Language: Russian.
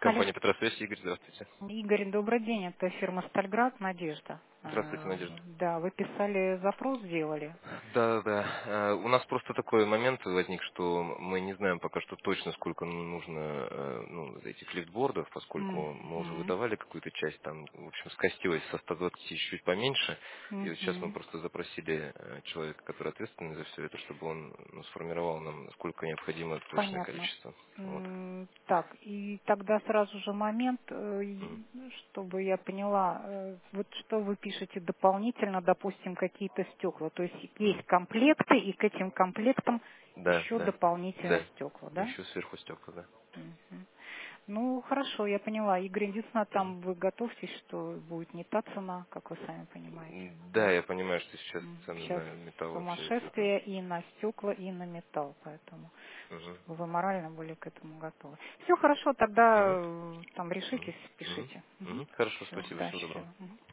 Алло, Компания «Петросвязь», Игорь, здравствуйте. Игорь, добрый день. Это фирма «Стальград», Надежда. Здравствуйте, Надежда. Да, вы писали запрос, сделали. Да, да. У нас просто такой момент возник, что мы не знаем пока что точно, сколько нужно этих лифтбордов, поскольку мы уже Мгм. выдавали какую-то часть, там, в общем, скостилось со 120 чуть поменьше. И вот сейчас мы Мгм. просто запросили человека, который ответственный за все это, чтобы он сформировал нам, сколько необходимо точное Понятно. количество. Вот. Так, и тогда сразу же момент, М. чтобы я поняла, вот что вы пишете дополнительно, допустим, какие-то стекла. То есть есть Мгм. комплекты, и к этим комплектам Да, еще да, дополнительно да. стекла, да? Еще сверху стекла, да. Мгм. Ну, хорошо, я поняла. Игорь, единственное, Мгм. там вы готовьтесь, что будет не та цена, как вы сами понимаете. Да, я понимаю, что сейчас цены Сейчас на металл вообще это. сумасшествие и на стекла, и на металл, поэтому Мгм. чтобы вы морально были к этому готовы. Все хорошо, тогда Мгм. там Мгм. решитесь, Мгм. пишите. Мгм. Хорошо, Все, спасибо, да, всего доброго. счастливо. Мгм.